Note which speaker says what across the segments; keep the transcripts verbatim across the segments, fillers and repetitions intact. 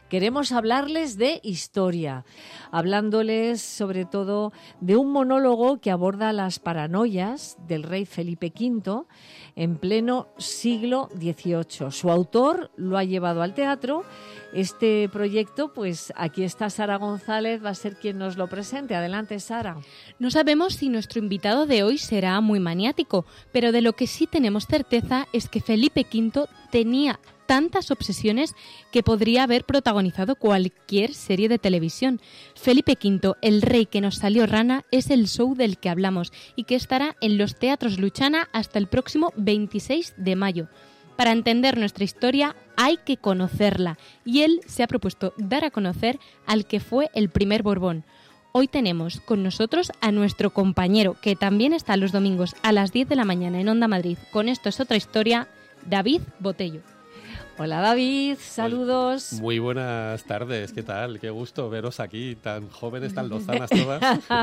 Speaker 1: Queremos hablarles de historia, hablándoles sobre todo de un monólogo que aborda las paranoias del rey Felipe quinto en pleno siglo dieciocho. Su autor lo ha llevado al teatro. Este proyecto, pues aquí está Sara González, va a ser quien nos lo presente. Adelante, Sara.
Speaker 2: No sabemos si nuestro invitado de hoy será muy maniático, pero de lo que sí tenemos certeza es que Felipe quinto tenía tantas obsesiones que podría haber protagonizado cualquier serie de televisión. Felipe quinto, el rey que nos salió rana, es el show del que hablamos y que estará en los teatros Luchana hasta el próximo veintiséis de mayo. Para entender nuestra historia hay que conocerla y él se ha propuesto dar a conocer al que fue el primer Borbón. Hoy tenemos con nosotros a nuestro compañero, que también está los domingos a las diez de la mañana en Onda Madrid. Con Esto es otra historia, David Botello.
Speaker 1: Hola David, saludos.
Speaker 3: Muy buenas tardes, ¿qué tal? Qué gusto veros aquí, tan jóvenes, tan lozanas todas.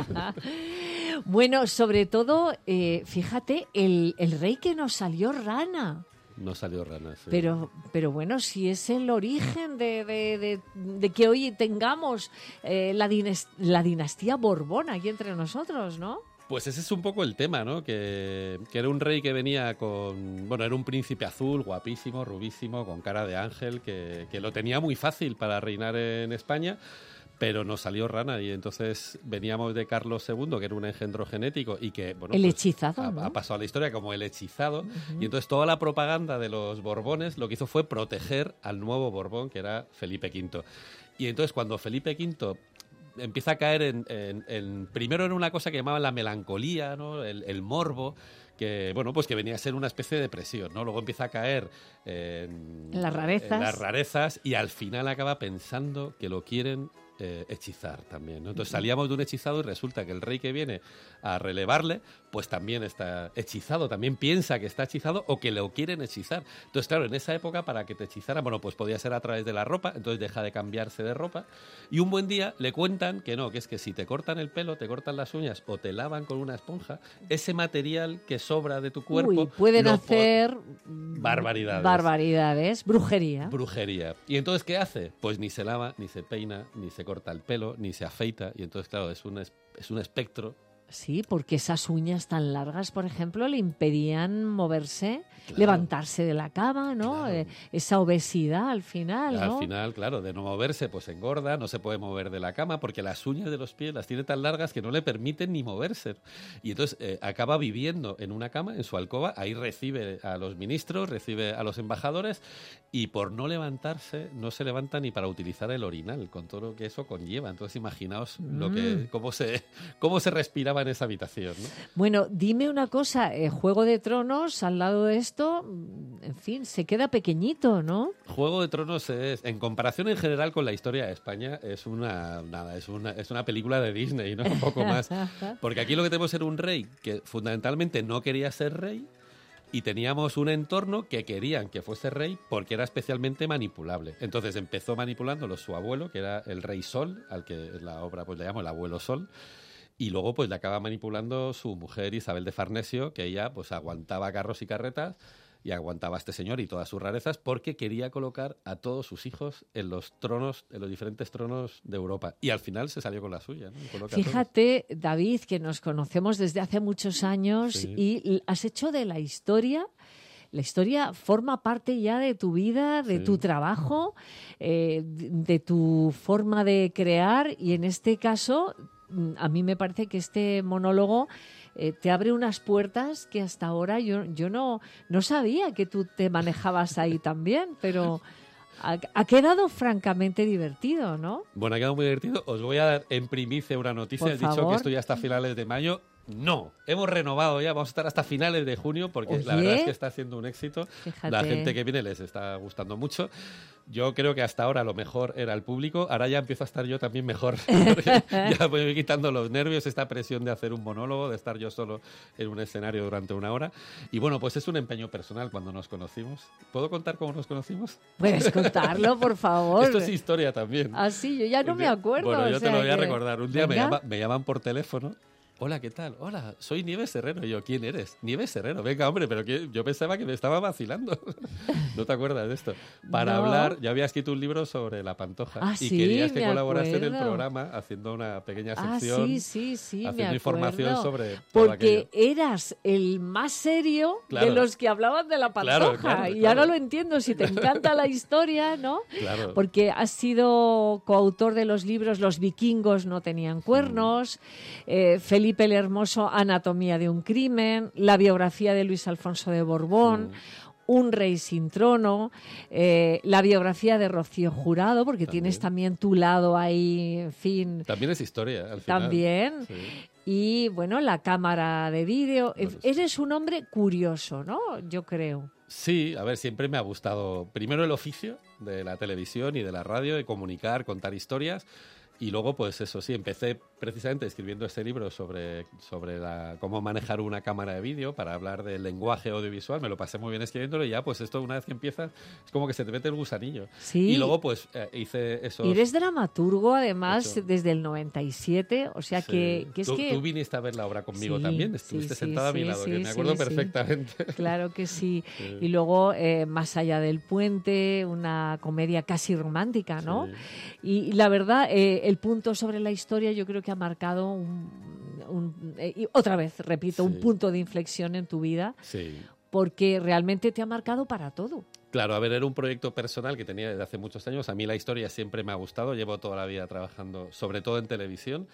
Speaker 1: Bueno, sobre todo, eh, fíjate, el, el rey que nos salió rana.
Speaker 3: No salió rana, sí.
Speaker 1: Pero, pero bueno, si es el origen de, de, de, de que hoy tengamos eh, la, dinast- la dinastía Borbón aquí entre nosotros, ¿no?
Speaker 3: Pues ese es un poco el tema, ¿no? Que, que era un rey que venía con... Bueno, era un príncipe azul, guapísimo, rubísimo, con cara de ángel, que, que lo tenía muy fácil para reinar en España, pero no salió rana. Y entonces veníamos de Carlos segundo, que era un engendro genético y que, bueno,
Speaker 1: el
Speaker 3: pues,
Speaker 1: hechizado,
Speaker 3: ha,
Speaker 1: ¿no?
Speaker 3: ha pasado a la historia como el hechizado.
Speaker 1: Uh-huh.
Speaker 3: Y entonces toda la propaganda de los Borbones lo que hizo fue proteger al nuevo Borbón, que era Felipe quinto. Y entonces cuando Felipe quinto empieza a caer en, en, en... Primero era una cosa que llamaban la melancolía, ¿no? El, el morbo, que bueno, pues que venía a ser una especie de depresión, ¿no? Luego empieza a caer en,
Speaker 1: las rarezas.
Speaker 3: en las rarezas y al final acaba pensando que lo quieren eh, hechizar también, ¿no? Entonces salíamos de un hechizado y resulta que el rey que viene a relevarle, pues también está hechizado, también piensa que está hechizado o que lo quieren hechizar. Entonces, claro, en esa época para que te hechizaran, bueno, pues podía ser a través de la ropa, entonces deja de cambiarse de ropa y un buen día le cuentan que no, que es que si te cortan el pelo, te cortan las uñas o te lavan con una esponja, ese material que sobra de tu cuerpo...
Speaker 1: Uy, pueden hacer...
Speaker 3: Barbaridades.
Speaker 1: Barbaridades, brujería.
Speaker 3: Brujería. ¿Y entonces qué hace? Pues ni se lava, ni se peina, ni se corta el pelo, ni se afeita. Y entonces, claro, es un, es, es un espectro.
Speaker 1: Sí, porque esas uñas tan largas, por ejemplo, le impedían moverse,
Speaker 3: claro.
Speaker 1: levantarse de la cama, ¿no?
Speaker 3: Claro.
Speaker 1: Eh, esa obesidad al final, ¿no?
Speaker 3: Al final, claro, de no moverse, pues engorda, no se puede mover de la cama porque las uñas de los pies las tiene tan largas que no le permiten ni moverse. Y entonces eh, acaba viviendo en una cama, en su alcoba, ahí recibe a los ministros, recibe a los embajadores y por no levantarse, no se levanta ni para utilizar el orinal, con todo lo que eso conlleva. Entonces imaginaos mm. lo que, cómo se, cómo se respiraba en esa habitación, ¿no?
Speaker 1: Bueno, dime una cosa, eh, Juego de Tronos, al lado de esto, en fin, se queda pequeñito, ¿no?
Speaker 3: Juego de Tronos es, en comparación en general con la historia de España, es una nada, es una, es una película de Disney, ¿no? Un poco más. Porque aquí lo que tenemos era un rey que fundamentalmente no quería ser rey y teníamos un entorno que querían que fuese rey porque era especialmente manipulable. Entonces empezó manipulándolo su abuelo, que era el rey Sol, al que la obra pues le llamo el abuelo Sol. Y luego pues le acaba manipulando su mujer Isabel de Farnesio, que ella pues aguantaba carros y carretas y aguantaba a este señor y todas sus rarezas porque quería colocar a todos sus hijos en los tronos, en los diferentes tronos de Europa. Y al final se salió con la suya, ¿no? Coloca
Speaker 1: Fíjate, David, que nos conocemos desde hace muchos años sí. y has hecho de la historia... La historia forma parte ya de tu vida, de sí. tu trabajo, eh, de, de tu forma de crear y en este caso a mí me parece que este monólogo eh, te abre unas puertas que hasta ahora yo, yo no, no sabía que tú te manejabas ahí también, pero ha, ha quedado francamente divertido, ¿no?
Speaker 3: Bueno, ha quedado muy divertido. Os voy a dar en primicia una noticia. He dicho que esto ya hasta finales de mayo. No, hemos renovado ya, vamos a estar hasta finales de junio porque
Speaker 1: Oye,
Speaker 3: la verdad es que está siendo un éxito.
Speaker 1: Fíjate.
Speaker 3: La gente que viene les está gustando mucho. Yo creo que hasta ahora lo mejor era el público, ahora ya empiezo a estar yo también mejor. Ya voy quitando los nervios, esta presión de hacer un monólogo, de estar yo solo en un escenario durante una hora. Y bueno, pues es un empeño personal cuando nos conocimos. ¿Puedo contar cómo nos conocimos?
Speaker 1: Puedes contarlo, por favor.
Speaker 3: Esto es historia también.
Speaker 1: Ah, sí, yo ya no me acuerdo.
Speaker 3: Bueno, yo
Speaker 1: o
Speaker 3: te
Speaker 1: sea
Speaker 3: lo voy a
Speaker 1: que...
Speaker 3: recordar. Un día me, llama, me llaman por teléfono hola, ¿qué tal? Hola, soy Nieves Herrero. Y yo, ¿quién eres? Nieves Herrero. Venga, hombre, pero ¿qué? Yo pensaba que me estaba vacilando. ¿No te acuerdas de esto? Para
Speaker 1: no.
Speaker 3: hablar, yo había escrito un libro sobre La Pantoja
Speaker 1: ah,
Speaker 3: y
Speaker 1: sí,
Speaker 3: querías que
Speaker 1: me
Speaker 3: colaborase
Speaker 1: acuerdo.
Speaker 3: en el programa haciendo una pequeña sección.
Speaker 1: Ah, sí, sí, sí,
Speaker 3: haciendo
Speaker 1: me
Speaker 3: información sobre todo
Speaker 1: porque
Speaker 3: aquello.
Speaker 1: eras el más serio
Speaker 3: Claro.
Speaker 1: de los que hablaban de La Pantoja.
Speaker 3: Claro, claro,
Speaker 1: y
Speaker 3: claro.
Speaker 1: ahora lo entiendo, si te encanta la historia, ¿no?
Speaker 3: Claro.
Speaker 1: Porque has sido coautor de los libros Los vikingos no tenían cuernos, mm. eh, Felipe el Hermoso, Anatomía de un crimen, la biografía de Luis Alfonso de Borbón, mm. Un rey sin trono, eh, la biografía de Rocío Jurado, porque también tienes también tu lado ahí, en fin.
Speaker 3: También es historia, al final.
Speaker 1: También.
Speaker 3: Sí.
Speaker 1: Y, bueno, la cámara de vídeo.
Speaker 3: Bueno,
Speaker 1: Eres un hombre curioso, ¿no? Yo creo.
Speaker 3: Sí, a ver, siempre me ha gustado primero el oficio de la televisión y de la radio, de comunicar, contar historias. Y luego, pues eso sí, empecé precisamente escribiendo este libro sobre, sobre la, cómo manejar una cámara de vídeo para hablar del lenguaje audiovisual. Me lo pasé muy bien escribiéndolo y ya, pues esto una vez que empiezas es como que se te mete el gusanillo.
Speaker 1: Sí.
Speaker 3: Y luego, pues eh, hice eso.
Speaker 1: Y eres dramaturgo, además, hecho. desde el noventa y siete, o sea sí. que, que es
Speaker 3: tú,
Speaker 1: que...
Speaker 3: Tú viniste a ver la obra conmigo
Speaker 1: sí,
Speaker 3: también, estuviste
Speaker 1: sí,
Speaker 3: sentada
Speaker 1: sí,
Speaker 3: a mi lado,
Speaker 1: sí,
Speaker 3: que me
Speaker 1: sí,
Speaker 3: acuerdo
Speaker 1: sí,
Speaker 3: perfectamente.
Speaker 1: Claro que sí.
Speaker 3: sí.
Speaker 1: Y luego, eh, Más allá del puente, una comedia casi romántica, ¿no? Sí. Y, y la verdad, eh, el punto sobre la historia yo creo que ha marcado un, un eh, y otra vez, repito, sí. un punto de inflexión en tu vida,
Speaker 3: sí.
Speaker 1: porque realmente te ha marcado para todo.
Speaker 3: Claro, a ver, era un proyecto personal que tenía desde hace muchos años. A mí la historia siempre me ha gustado, llevo toda la vida trabajando, sobre todo en televisión,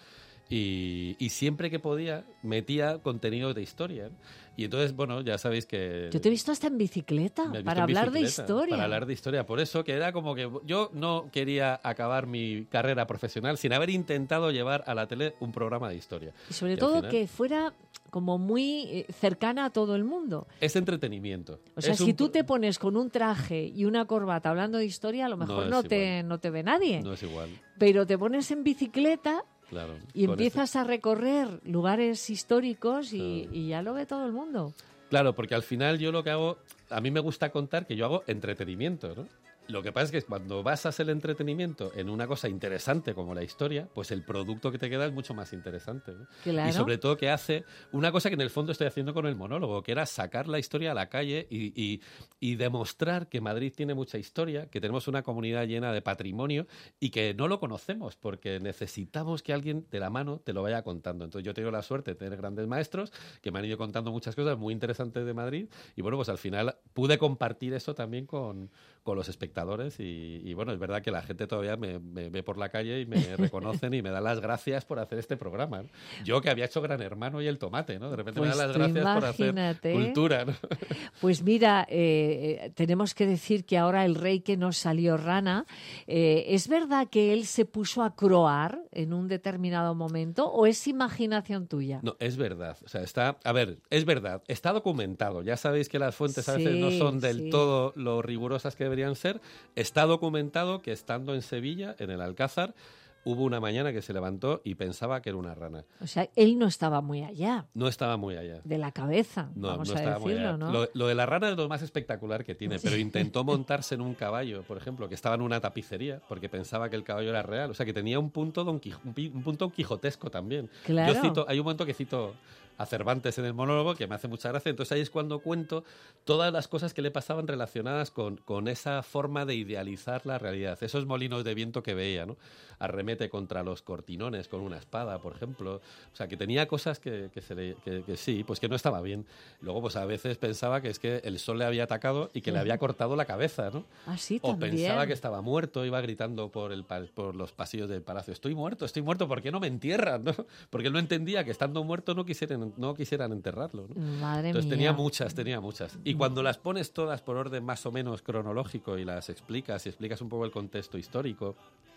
Speaker 3: y, y siempre que podía metía contenido de historia. Y entonces, bueno, ya sabéis que...
Speaker 1: Yo te he visto hasta en bicicleta,
Speaker 3: visto
Speaker 1: para
Speaker 3: en
Speaker 1: hablar
Speaker 3: bicicleta,
Speaker 1: de historia.
Speaker 3: Para hablar de historia. Por eso que era como que yo no quería acabar mi carrera profesional sin haber intentado llevar a la tele un programa de historia.
Speaker 1: Y sobre
Speaker 3: y
Speaker 1: todo
Speaker 3: final,
Speaker 1: que fuera como muy cercana a todo el mundo.
Speaker 3: Es entretenimiento.
Speaker 1: O sea,
Speaker 3: es
Speaker 1: si
Speaker 3: un...
Speaker 1: tú te pones con un traje y una corbata hablando de historia, a lo mejor no, no, te, no te ve nadie.
Speaker 3: No es igual.
Speaker 1: Pero te pones en bicicleta...
Speaker 3: Claro,
Speaker 1: y empiezas este... a recorrer lugares históricos y,
Speaker 3: claro.
Speaker 1: y ya lo ve todo el mundo.
Speaker 3: Claro, porque al final yo lo que hago, a mí me gusta contar que yo hago entretenimiento, ¿no? Lo que pasa es que cuando basas el entretenimiento en una cosa interesante como la historia, pues el producto que te queda es mucho más interesante, ¿no?
Speaker 1: Claro.
Speaker 3: Y sobre todo que hace una cosa que en el fondo estoy haciendo con el monólogo, que era sacar la historia a la calle y, y, y demostrar que Madrid tiene mucha historia, que tenemos una comunidad llena de patrimonio y que no lo conocemos porque necesitamos que alguien de la mano te lo vaya contando. Entonces yo he tenido la suerte de tener grandes maestros que me han ido contando muchas cosas muy interesantes de Madrid y bueno, pues al final pude compartir eso también con, con los espectadores. Y, y bueno, es verdad que la gente todavía me, me ve por la calle y me reconocen y me dan las gracias por hacer este programa, ¿no? Yo que había hecho Gran Hermano y El Tomate, ¿no? De repente
Speaker 1: pues
Speaker 3: me dan las gracias
Speaker 1: imagínate.
Speaker 3: por hacer cultura, ¿no?
Speaker 1: Pues mira, eh, tenemos que decir que ahora el rey que nos salió rana, eh, ¿es verdad que él se puso a croar en un determinado momento o es imaginación tuya?
Speaker 3: No, es verdad. O sea, está, a ver, es verdad, está documentado. Ya sabéis que las fuentes a veces
Speaker 1: sí,
Speaker 3: no son del
Speaker 1: sí.
Speaker 3: todo lo rigurosas que deberían ser. Está documentado que estando en Sevilla, en el Alcázar, hubo una mañana que se levantó y pensaba que era una rana.
Speaker 1: O sea, él no estaba muy allá.
Speaker 3: No estaba muy allá.
Speaker 1: De la cabeza,
Speaker 3: no,
Speaker 1: vamos
Speaker 3: no
Speaker 1: a
Speaker 3: estaba
Speaker 1: decirlo,
Speaker 3: muy allá.
Speaker 1: ¿no?
Speaker 3: Lo, lo de la rana es lo más espectacular que tiene, pero intentó montarse en un caballo, por ejemplo, que estaba en una tapicería, porque pensaba que el caballo era real. O sea, que tenía un punto, don Quij- un punto quijotesco también.
Speaker 1: Claro.
Speaker 3: Yo cito, hay un momento que cito a Cervantes en el monólogo, que me hace mucha gracia. Entonces ahí es cuando cuento todas las cosas que le pasaban relacionadas con, con esa forma de idealizar la realidad. Esos molinos de viento que veía, ¿no? Arremete contra los cortinones con una espada, por ejemplo. O sea, que tenía cosas que, que, se le, que, que sí, pues que no estaba bien. Luego, pues a veces pensaba que es que el sol le había atacado y que le había cortado la cabeza, ¿no?
Speaker 1: Ah, sí,
Speaker 3: o
Speaker 1: también.
Speaker 3: pensaba que estaba muerto, iba gritando por, el, por los pasillos del palacio. Estoy muerto, estoy muerto, ¿por qué no me entierran? ¿No? Porque él no entendía que estando muerto no quisieran, no quisieran enterrarlo, ¿no?
Speaker 1: Madre
Speaker 3: Entonces
Speaker 1: mía.
Speaker 3: tenía muchas, tenía muchas. Y cuando las pones todas por orden más o menos cronológico y las explicas y explicas un poco el contexto histórico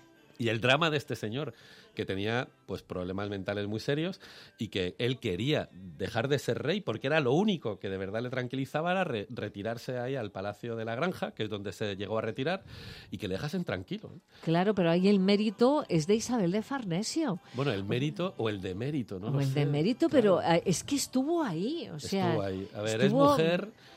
Speaker 3: y el drama de este señor, que tenía pues problemas mentales muy serios y que él quería dejar de ser rey porque era lo único que de verdad le tranquilizaba, era re- retirarse ahí al Palacio de la Granja, que es donde se llegó a retirar, y que le dejasen tranquilo, ¿no?
Speaker 1: Claro, pero ahí el mérito es de Isabel de Farnesio.
Speaker 3: Bueno, el mérito o el demérito, ¿no?
Speaker 1: O
Speaker 3: No
Speaker 1: el
Speaker 3: sé,
Speaker 1: demérito,
Speaker 3: claro.
Speaker 1: pero eh, es que estuvo ahí. O sea,
Speaker 3: Estuvo ahí. A ver,
Speaker 1: estuvo...
Speaker 3: es mujer,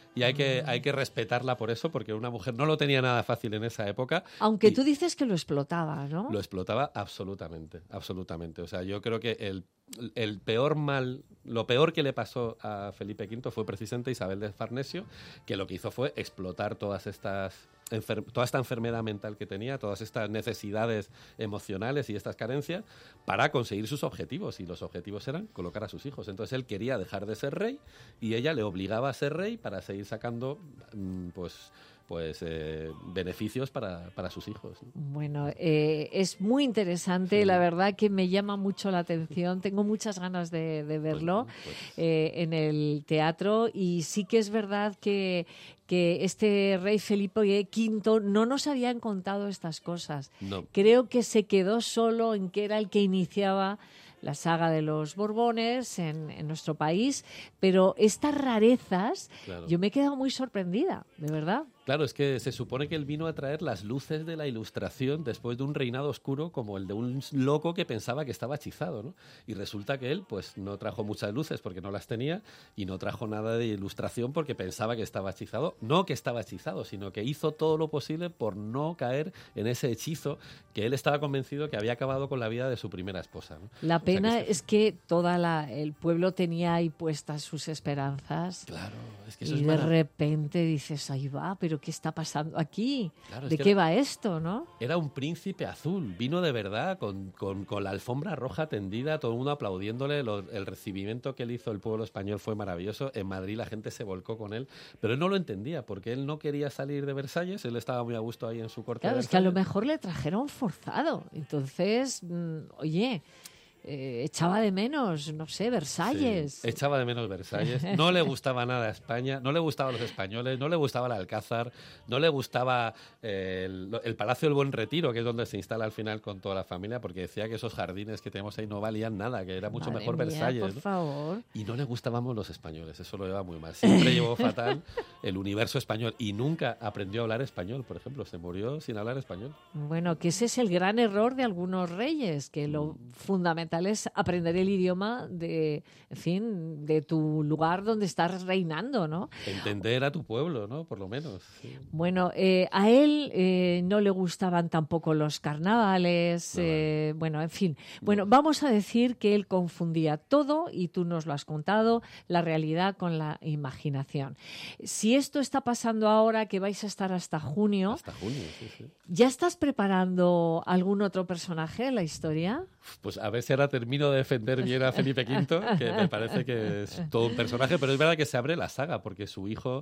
Speaker 3: y hay que, hay que respetarla por eso, porque una mujer no lo tenía nada fácil en esa época.
Speaker 1: Aunque tú dices que lo explotaba, ¿no?
Speaker 3: Lo explotaba absolutamente, absolutamente. O sea, yo creo que el, el peor mal, lo peor que le pasó a Felipe quinto fue precisamente Isabel de Farnesio, que lo que hizo fue explotar todas estas... Enfer- toda esta enfermedad mental que tenía, todas estas necesidades emocionales y estas carencias para conseguir sus objetivos, y los objetivos eran colocar a sus hijos. Entonces él quería dejar de ser rey y ella le obligaba a ser rey para seguir sacando pues pues eh, beneficios para, para sus hijos, ¿no?
Speaker 1: Bueno, eh, es muy interesante, sí. La verdad que me llama mucho la atención, tengo muchas ganas de, de verlo pues, pues. Eh, en el teatro, y sí que es verdad que, que este rey Felipe quinto no nos habían contado estas cosas.
Speaker 3: No.
Speaker 1: Creo que se quedó solo en que era el que iniciaba la saga de los Borbones en, en nuestro país, pero estas rarezas, claro. Yo me he quedado muy sorprendida, de verdad.
Speaker 3: Claro, es que se supone que él vino a traer las luces de la Ilustración después de un reinado oscuro como el de un loco que pensaba que estaba hechizado, ¿no? Y resulta que él pues no trajo muchas luces porque no las tenía, y no trajo nada de Ilustración porque pensaba que estaba hechizado. No que estaba hechizado, sino que hizo todo lo posible por no caer en ese hechizo que él estaba convencido que había acabado con la vida de su primera esposa, ¿no?
Speaker 1: La pena
Speaker 3: o sea que
Speaker 1: es que toda la, el pueblo tenía ahí puestas sus esperanzas.
Speaker 3: Claro, es que eso
Speaker 1: y
Speaker 3: es
Speaker 1: de
Speaker 3: marav-
Speaker 1: repente dices, ahí va, pero ¿qué está pasando aquí?
Speaker 3: Claro, es
Speaker 1: ¿De
Speaker 3: que
Speaker 1: qué
Speaker 3: era-
Speaker 1: va esto, no?
Speaker 3: Era un príncipe azul, vino de verdad, con, con, con la alfombra roja tendida, todo el mundo aplaudiéndole. Lo- el recibimiento que él hizo el pueblo español fue maravilloso. En Madrid la gente se volcó con él, pero él no lo entendía, porque él no quería salir de Versalles, él estaba muy a gusto ahí en su corte.
Speaker 1: Claro,
Speaker 3: de
Speaker 1: es que a lo
Speaker 3: Versalles.
Speaker 1: mejor le trajeron forzado. Entonces, mm, oye, eh, echaba de menos, no sé, Versalles.
Speaker 3: Sí, echaba de menos Versalles. No le gustaba nada España, no le gustaban los españoles, no le gustaba el Alcázar, no le gustaba eh, el, el Palacio del Buen Retiro, que es donde se instala al final con toda la familia, porque decía que esos jardines que tenemos ahí no valían nada, que era mucho
Speaker 1: Madre
Speaker 3: mejor
Speaker 1: mía,
Speaker 3: Versalles,
Speaker 1: por
Speaker 3: ¿no?
Speaker 1: favor.
Speaker 3: Y no le gustábamos los españoles, eso lo lleva muy mal. Siempre llevó fatal el universo español y nunca aprendió a hablar español, por ejemplo. Se murió sin hablar español.
Speaker 1: Bueno, que ese es el gran error de algunos reyes, que lo fundamental es aprender el idioma de, en fin, de tu lugar donde estás reinando, ¿no?
Speaker 3: Entender a tu pueblo, ¿no? Por lo menos. Sí.
Speaker 1: Bueno, eh, a él eh, no le gustaban tampoco los carnavales,
Speaker 3: No,
Speaker 1: eh, bueno, en fin. Bueno, vamos a decir que él confundía todo, y tú nos lo has contado, la realidad con la imaginación. Si esto está pasando ahora, que vais a estar hasta junio,
Speaker 3: Hasta junio, sí, sí.
Speaker 1: ¿ya estás preparando algún otro personaje en la historia?
Speaker 3: Pues a ver si ahora termino de defender bien a Felipe quinto, que me parece que es todo un personaje, pero es verdad que se abre la saga, porque su hijo,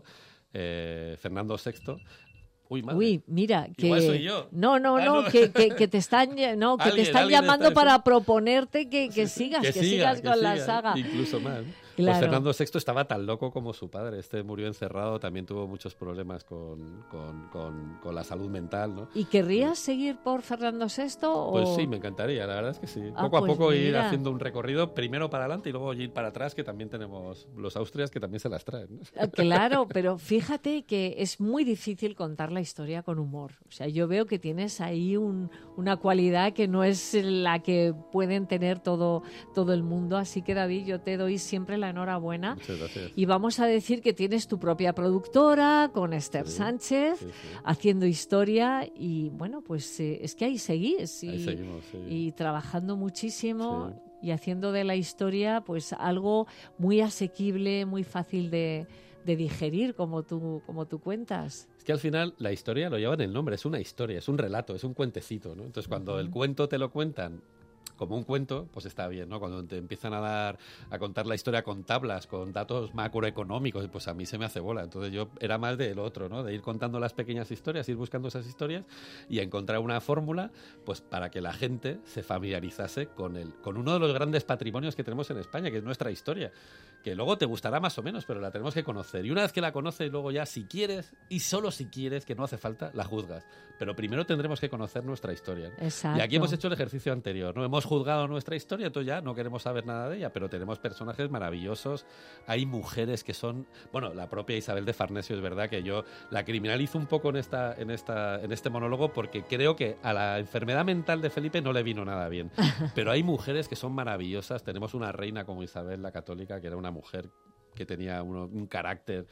Speaker 3: eh, Fernando sexto... Uy, madre.
Speaker 1: Uy, mira, que
Speaker 3: Igual soy yo.
Speaker 1: no, no,
Speaker 3: Ah,
Speaker 1: no,
Speaker 3: no.
Speaker 1: que, que, que te están, no, que te
Speaker 3: Alguien,
Speaker 1: están
Speaker 3: alguien
Speaker 1: llamando
Speaker 3: está-
Speaker 1: para proponerte que, que sigas, que,
Speaker 3: que siga,
Speaker 1: sigas
Speaker 3: que
Speaker 1: con la
Speaker 3: siga,
Speaker 1: saga.
Speaker 3: Incluso más.
Speaker 1: Claro.
Speaker 3: Pues Fernando sexto estaba tan loco como su padre. Este murió encerrado, también tuvo muchos problemas con, con, con, con la salud mental, ¿no?
Speaker 1: ¿Y querrías seguir por Fernando sexto? O...
Speaker 3: Pues sí, me encantaría, la verdad es que sí.
Speaker 1: Ah,
Speaker 3: Poco
Speaker 1: pues
Speaker 3: a poco ir
Speaker 1: mira.
Speaker 3: haciendo un recorrido, primero para adelante y luego ir para atrás, que también tenemos los Austrias que también se las traen, ¿no?
Speaker 1: Ah, claro, pero fíjate que es muy difícil contar la historia con humor. O sea, yo veo que tienes ahí un, una cualidad que no es la que pueden tener todo, todo el mundo. Así que, David, yo te doy siempre la enhorabuena.
Speaker 3: Muchas gracias.
Speaker 1: Y vamos a decir que tienes tu propia productora con Esther
Speaker 3: Sí,
Speaker 1: Sánchez,
Speaker 3: sí, sí.
Speaker 1: haciendo historia, y bueno, pues eh, es que ahí seguís y,
Speaker 3: Ahí seguimos, sí.
Speaker 1: y trabajando muchísimo
Speaker 3: Sí.
Speaker 1: y haciendo de la historia pues algo muy asequible, muy fácil de, de digerir, como tú, como tú cuentas.
Speaker 3: Es que al final la historia lo lleva en el nombre, es una historia, es un relato, es un cuentecito, ¿no? Entonces cuando
Speaker 1: Ujú.
Speaker 3: el cuento te lo cuentan como un cuento, pues está bien, ¿no? Cuando te empiezan a dar, a contar la historia con tablas, con datos macroeconómicos, pues a mí se me hace bola. Entonces yo era más del otro, ¿no? De ir contando las pequeñas historias, ir buscando esas historias y encontrar una fórmula, pues para que la gente se familiarizase con el, con uno de los grandes patrimonios que tenemos en España, que es nuestra historia, que luego te gustará más o menos, pero la tenemos que conocer. Y una vez que la conoces, luego ya, si quieres, y solo si quieres, que no hace falta, la juzgas. Pero primero tendremos que conocer nuestra historia, ¿no?
Speaker 1: Exacto.
Speaker 3: Y aquí hemos hecho el ejercicio anterior, ¿no? Hemos juzgado nuestra historia, entonces ya no queremos saber nada de ella, pero tenemos personajes maravillosos. Hay mujeres que son... Bueno, la propia Isabel de Farnesio, es verdad que yo la criminalizo un poco en, esta, en, esta, en este monólogo, porque creo que a la enfermedad mental de Felipe no le vino nada bien. Pero hay mujeres que son maravillosas. Tenemos una reina como Isabel la Católica, que era una mujer que tenía uno- un carácter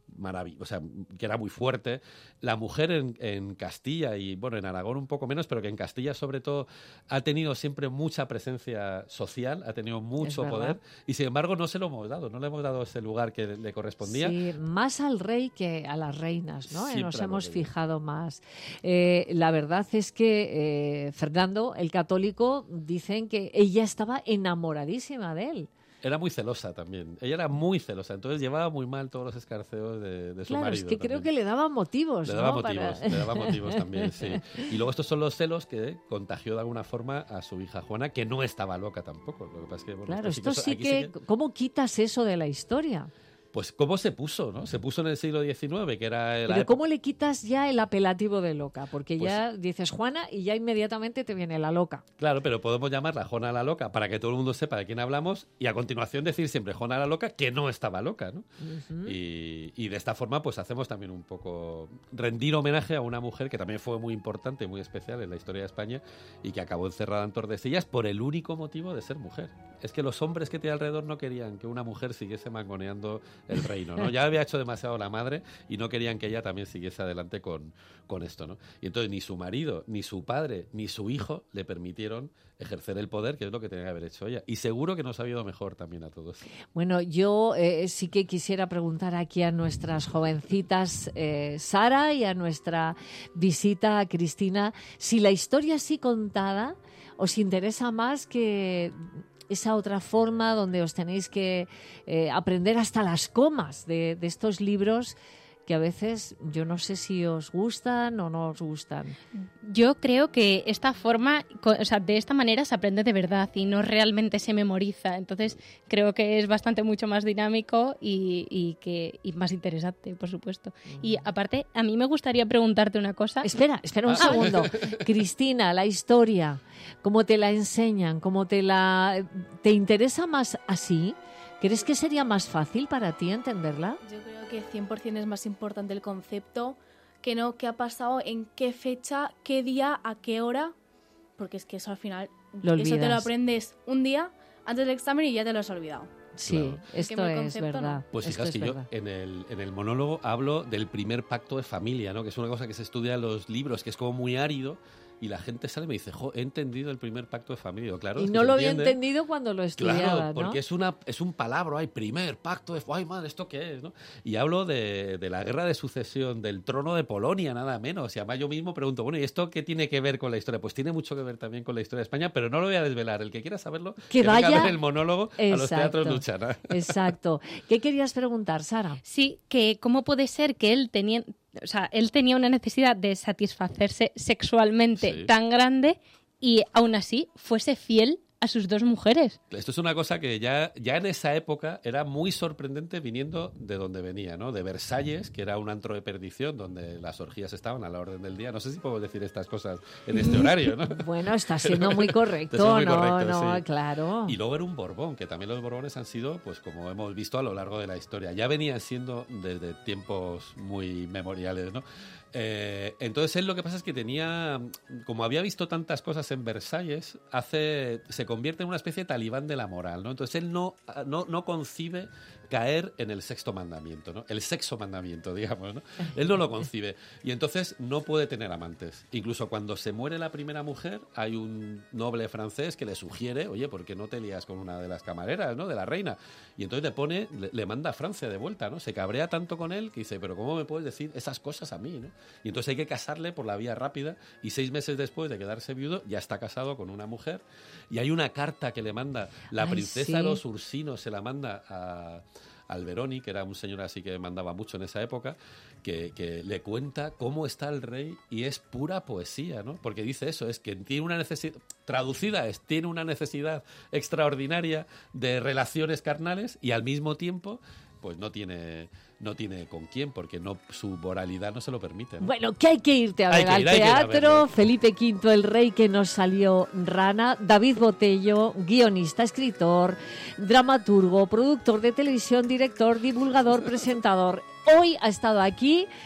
Speaker 3: maravilloso, o sea, que era muy fuerte. La mujer en, en Castilla y, bueno, en Aragón un poco menos, pero que en Castilla sobre todo ha tenido siempre mucha presencia social, ha tenido mucho poder y sin embargo no se lo hemos dado, no le hemos dado ese lugar que le correspondía.
Speaker 1: Sí, más al rey que a las reinas, ¿no? Siempre nos hemos fijado más. Eh, la verdad es que eh, Fernando, el católico, dicen que ella estaba enamoradísima de él.
Speaker 3: Era muy celosa también. Ella era muy celosa. Entonces llevaba muy mal todos los escarceos de, de su
Speaker 1: claro,
Speaker 3: marido.
Speaker 1: Claro, es que
Speaker 3: también.
Speaker 1: Creo que le daba motivos.
Speaker 3: Le daba
Speaker 1: ¿no?
Speaker 3: motivos,
Speaker 1: Para...
Speaker 3: le daba motivos también, sí. Y luego estos son los celos que contagió de alguna forma a su hija Juana, que no estaba loca tampoco. Lo que pasa es que, bueno,
Speaker 1: claro,
Speaker 3: esto
Speaker 1: esto
Speaker 3: sí
Speaker 1: sí
Speaker 3: que,
Speaker 1: que...
Speaker 3: sí que...
Speaker 1: ¿Cómo quitas eso de la historia?
Speaker 3: Pues cómo se puso, ¿no? Se puso en el siglo diecinueve, que era...
Speaker 1: Pero
Speaker 3: la
Speaker 1: ¿cómo le quitas ya el apelativo de loca? Porque
Speaker 3: pues,
Speaker 1: ya dices Juana y ya inmediatamente te viene la loca.
Speaker 3: Claro, pero podemos llamarla Juana la loca para que todo el mundo sepa de quién hablamos y a continuación decir siempre Juana la loca, que no estaba loca, ¿no? Uh-huh. y, y de esta forma pues hacemos también un poco... rendir homenaje a una mujer que también fue muy importante, muy especial en la historia de España y que acabó encerrada en Tordesillas por el único motivo de ser mujer. Es que los hombres que tenía alrededor no querían que una mujer siguiese mangoneando el reino, ¿no? Ya había hecho demasiado la madre y no querían que ella también siguiese adelante con, con esto, ¿no? Y entonces ni su marido, ni su padre, ni su hijo le permitieron ejercer el poder, que es lo que tenía que haber hecho ella. Y seguro que nos ha ido mejor también a todos.
Speaker 1: Bueno, yo eh, sí que quisiera preguntar aquí a nuestras jovencitas eh, Sara y a nuestra visita a Cristina, si la historia así contada os interesa más que... esa otra forma donde os tenéis que eh, aprender hasta las comas de, de estos libros que a veces yo no sé si os gustan o no os gustan.
Speaker 2: Yo creo que esta forma, o sea, de esta manera se aprende de verdad y no realmente se memoriza. Entonces creo que es bastante mucho más dinámico y, y, que, y más interesante, por supuesto. Mm. Y aparte, a mí me gustaría preguntarte una cosa.
Speaker 1: Espera, espera un ah. segundo. Cristina, la historia, ¿cómo te la enseñan? ¿Cómo te la... ¿Te interesa más así? ¿Crees que sería más fácil para ti entenderla?
Speaker 4: Yo creo que cien por ciento es más importante el concepto que no qué ha pasado, en qué fecha, qué día, a qué hora, porque es que eso al final,
Speaker 1: lo
Speaker 4: eso te lo aprendes un día antes del examen y ya te lo has olvidado.
Speaker 1: Sí, claro. Esto es concepto, verdad.
Speaker 3: Pues
Speaker 1: fijaos
Speaker 3: que yo en el, en el monólogo hablo del primer pacto de familia, ¿no? Que es una cosa que se estudia en los libros, que es como muy árido. Y la gente sale y me dice, jo, he entendido el primer pacto de familia. Claro,
Speaker 1: y
Speaker 3: es
Speaker 1: no
Speaker 3: que
Speaker 1: lo
Speaker 3: había
Speaker 1: entendido cuando lo estudiaba,
Speaker 3: claro,
Speaker 1: ¿no?
Speaker 3: porque es, una, es un palabra, hay primer pacto de... ¡Ay, madre, ¿esto qué es? ¿No? Y hablo de, de la guerra de sucesión, del trono de Polonia, nada menos. Y además yo mismo pregunto, bueno, ¿y esto qué tiene que ver con la historia? Pues tiene mucho que ver también con la historia de España, pero no lo voy a desvelar. El que quiera saberlo,
Speaker 1: que, que vaya
Speaker 3: a ver el monólogo.
Speaker 1: Exacto.
Speaker 3: A los teatros Luchana.
Speaker 1: Exacto. ¿Qué querías preguntar, Sara?
Speaker 2: Sí, que cómo puede ser que él tenía... O sea, él tenía una necesidad de satisfacerse sexualmente sí. tan grande y aún así fuese fiel a sus dos mujeres.
Speaker 3: Esto es una cosa que ya, ya en esa época era muy sorprendente viniendo de donde venía, ¿no? De Versalles, que era un antro de perdición donde las orgías estaban a la orden del día. No sé si puedo decir estas cosas en este horario, ¿no?
Speaker 1: Bueno, está siendo muy correcto, muy ¿no? Correcto, no, sí. Claro.
Speaker 3: Y luego era un Borbón, que también los Borbones han sido, pues como hemos visto a lo largo de la historia, ya venían siendo desde tiempos muy memoriales, ¿no? Eh, entonces él lo que pasa es que tenía, como había visto tantas cosas en Versalles, hace, se convierte en una especie de talibán de la moral, ¿no? Entonces él no, no, no concibe caer en el sexto mandamiento, ¿no? El sexo mandamiento, digamos, ¿no? Él no lo concibe y entonces no puede tener amantes. Incluso cuando se muere la primera mujer, hay un noble francés que le sugiere, oye, ¿por qué no te lías con una de las camareras, ¿no? De la reina. Y entonces le pone, le, le manda a Francia de vuelta, ¿no? Se cabrea tanto con él que dice, pero ¿cómo me puedes decir esas cosas a mí, ¿no? Y entonces hay que casarle por la vía rápida y seis meses después de quedarse viudo ya está casado con una mujer y hay una carta que le manda la
Speaker 1: Ay,
Speaker 3: princesa
Speaker 1: sí.
Speaker 3: de los Ursinos, se la manda a... Alberoni, que era un señor así que mandaba mucho en esa época, que, que le cuenta cómo está el rey y es pura poesía, ¿no? Porque dice eso, es que tiene una necesidad, traducida es, tiene una necesidad extraordinaria de relaciones carnales y al mismo tiempo pues no tiene no tiene con quién, porque no su moralidad no se lo permite, ¿no?
Speaker 1: Bueno, que hay que irte a ver al
Speaker 3: ir,
Speaker 1: teatro. Felipe quinto, el rey que nos salió rana. David Botello, guionista, escritor, dramaturgo, productor de televisión, director, divulgador, presentador. Hoy ha estado aquí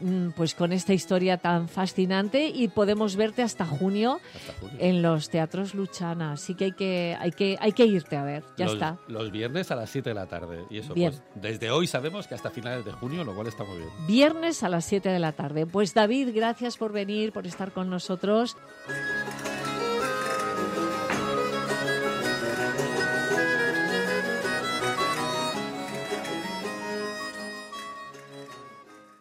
Speaker 1: pues con esta historia tan fascinante y podemos verte hasta junio,
Speaker 3: hasta junio. En
Speaker 1: los teatros Luchana. Así que hay que, hay que, hay que irte a ver, ya
Speaker 3: los,
Speaker 1: está.
Speaker 3: Los viernes a las siete de la tarde. Y eso,
Speaker 1: bien.
Speaker 3: Pues desde hoy sabemos que hasta finales de junio, lo cual está muy bien.
Speaker 1: Viernes a las siete de la tarde. Pues David, gracias por venir, por estar con nosotros.